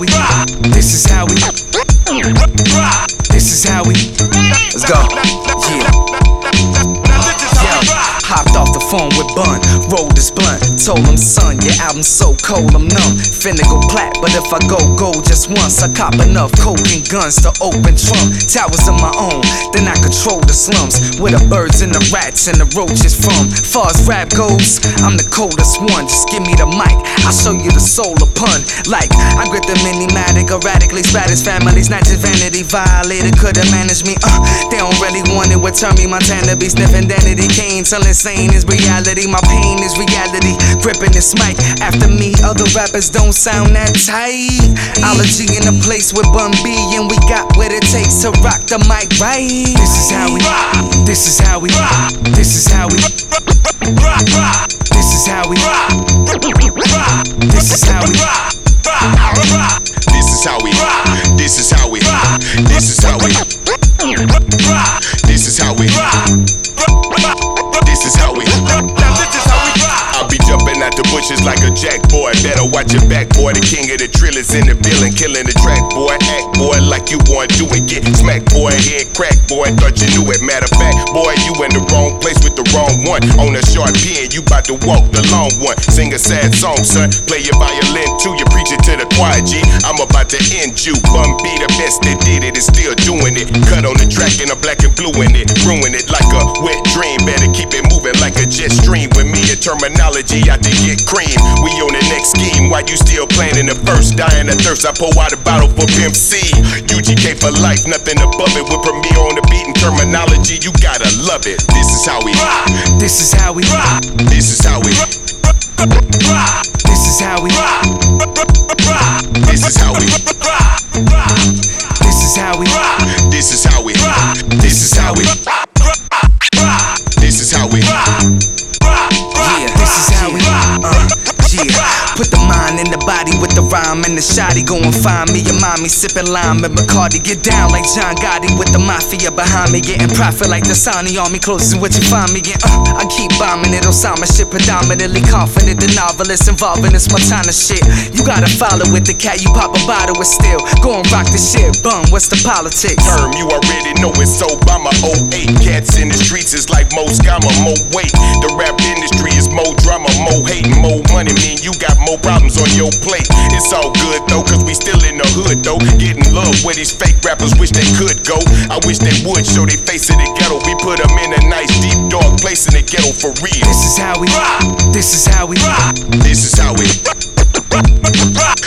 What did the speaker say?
we, this is how we, this is how we, let's go, yeah. Hopped off the phone with Bun, rolled his blunt, told him, son, your album's so cold, I'm numb. Finna go plat, but if I go gold just once, I cop enough coke and guns to open Trump towers of my own, then I control the slums, where the birds and the rats and the roaches from. Far as rap goes, I'm the coldest one, just give me the mic, I'll show you the soul of pun. Like, I grip the minimatic, erratically spatters families, not just vanity, violator could've managed me, they don't really want it, would turn me Montana, be sniffing Danity Kane, till insane is reality, my pain is reality, gripping this mic, after me, other rappers don't sound that tight, Ology in a place with Bun B, and we got what it takes to rock the mic right. This is how we, this is how we, this is how we, this is how we, this is how we, this is how we, this is how we, this is how we, this is how we, this is how we, I'll be jumping out the bushes like a jack boy. Better watch your back, boy. The king of the drill is in the building, killing the track, boy. Act, boy, like you want to do it. Get smacked, boy. Head crack, boy. Thought you knew it. Matter of fact, boy, you in the wrong place with the wrong one. On a short pen, you bout to walk the long one. Sing a sad song, son. Play your violin too. You preach it to the choir, G. I'm about to end you. Bun B, the best that did it, is still doing it. Cut on the track and a black and blue in it. Ruin it like a wet dream. Better keep it moving like a jet stream. With me and terminology, I can get cream. We on the next scheme. While you still playing in the first, dying of thirst, I pour out a bottle for Pimp C. UGK for life, nothing above it. With Premier on the beat and terminology, you gotta love it. This is how we, this is how we, this is how we, this is how we, this is how we, this is how we, this is how we, this is how we, this is how we, yeah, this is how we, yeah. Put the mind in the body with the rhyme and the shotty. Go and find me your mommy sipping lime and Bacardi. Get down like John Gotti with the mafia behind me. Getting profit like the Sani on me. Close is what you find me in. I keep bombing it. Osama shit predominantly confident. The novelist involved in this Montana shit. You gotta follow with the cat. You pop a bottle with still. Go and rock the shit. Bum, what's the politics? Term, you already know it's Obama 08. Cats in the streets is like Mo Scammer, more weight. The rap industry is more drama, more hate, more money. Mean you got more problems on your plate. It's all good though, cause we still in the hood though. Getting love where these fake rappers wish they could go. I wish they would show they face in the ghetto. We put them in a nice deep dark place in the ghetto for real. This is how we, this is how we, this is how we.